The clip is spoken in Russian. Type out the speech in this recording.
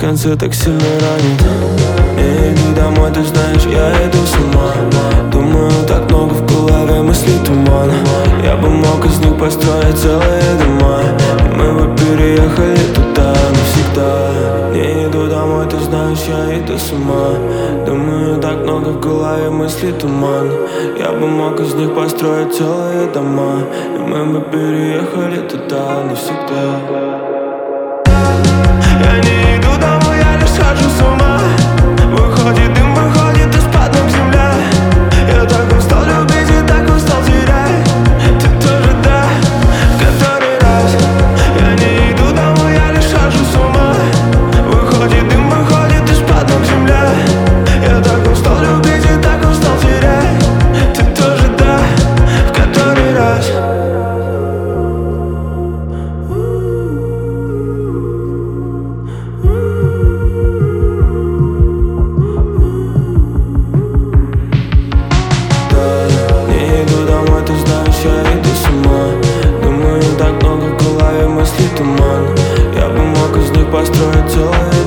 конце так сильно ранит. Я иду домой, ты знаешь, я иду с ума. Думаю, так много в голове мыслей туман. Я бы мог из них построить целые дома, и мы бы переехали туда навсегда. Не иду домой, ты знаешь, я иду с ума. Думаю, так много в голове мыслей туман. Я бы мог из них построить целые дома, и мы бы переехали туда навсегда. Я не иду домой, я лишь схожу с ума. Выходит дым, выходит из-под ног земля. Я так устал любить и так устал терять. Ты тоже, да, в который раз. Я не иду домой, я лишь схожу с ума. Выходит дым, выходит из-под ног земля. Я так устал любить и так устал терять. Ты тоже, да, в который раз. Я иду с ума. Думаю, так много в голове мыслей туман. Я бы мог из них построить целые